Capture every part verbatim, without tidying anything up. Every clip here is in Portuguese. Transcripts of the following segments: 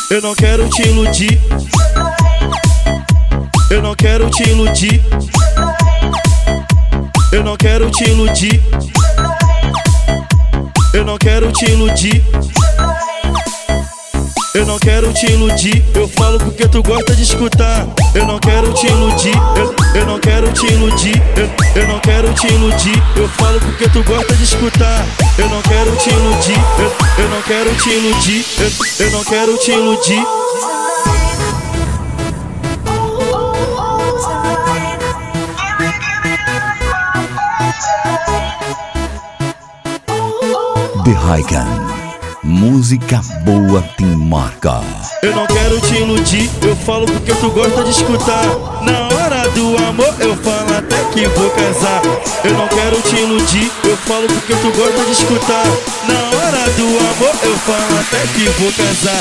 Eu não quero te iludir. Eu não quero te iludir. Eu não quero te iludir. Eu não quero te iludir. Eu não quero te iludir. Eu falo porque tu gosta de escutar. Eu não quero te iludir. Eu, eu não quero te iludir. Eu, eu não quero te iludir. Eu falo porque tu gosta de escutar. Eu não quero te iludir. Eu, eu não quero te iludir. Eu, eu não quero te iludir. The Raigan, música boa te marca. Eu não quero te iludir, eu falo porque tu gosta de escutar. Na hora do amor eu falo até que vou casar. Eu não quero te iludir, eu falo porque tu gosta de escutar. Na hora do amor eu falo até que vou casar.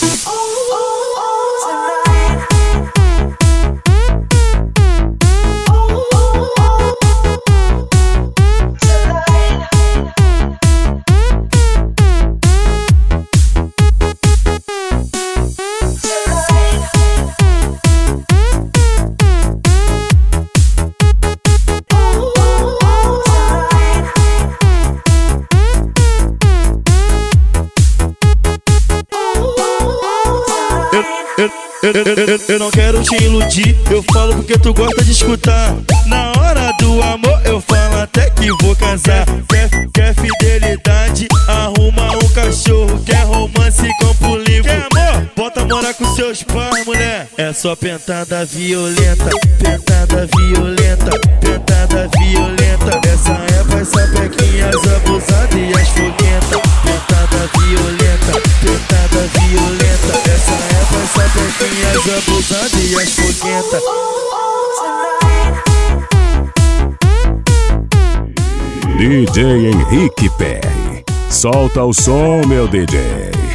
Eu, eu, eu, eu não quero te iludir, eu falo porque tu gosta de escutar. Na hora do amor eu falo até que vou casar. Quer, quer fidelidade, arruma um cachorro. Quer romance, campo livre. Quer amor? Bota morar com seus pais, mulher. É só pentada violenta, pentada violenta, pentada violenta. Essa é pra sapequinhas abusadas e as foguentas. Pentada violenta, pentada violenta. Essa é pra sapequinhas abusadas e as foguentas. D J Henrique P R, solta o som, meu D J.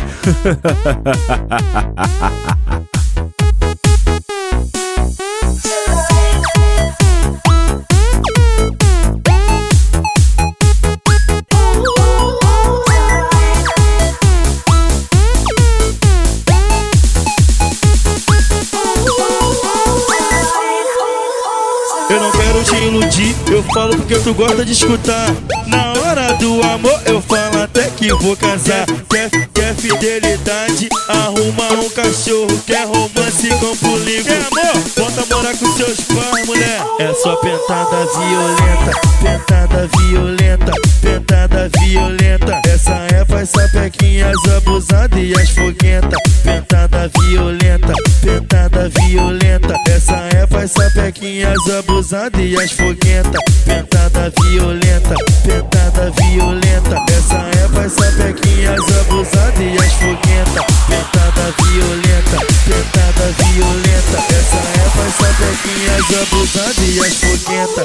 Eu não quero te iludir, eu falo porque tu gosta de escutar. Na hora do amor eu falo até que vou casar. Quer, quer fidelidade, arruma um cachorro. Quer romance, campo livre. Quer amor? Bota morar com seus pais, mulher. É só pentada violenta, pentada violenta, pentada violenta. Essa é pra sapequinhas abusadas e as foguentas. Pentada violenta, pentada violenta. Essa é pra sapequinhas abusadas e as foguentas. Pentada violenta, pentada violenta. Essa é pra sapequinhas abusadas e as foguentas. Pentada violenta, pentada violenta. Essa é pra sapequinhas abusadas e as foguentas.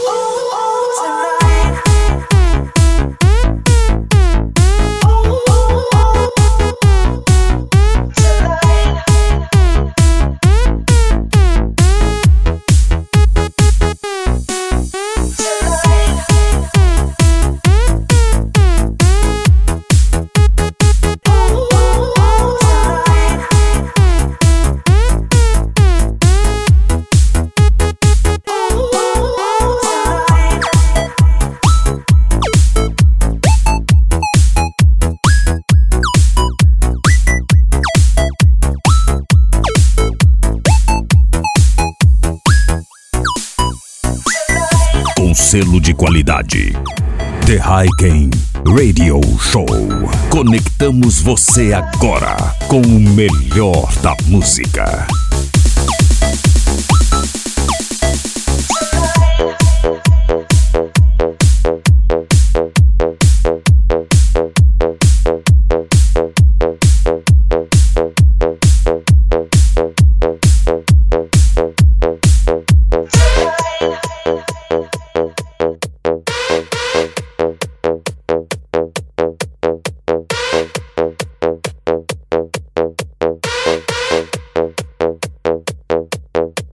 Selo de qualidade The Raigan Radio Show. Conectamos você agora com o melhor da música.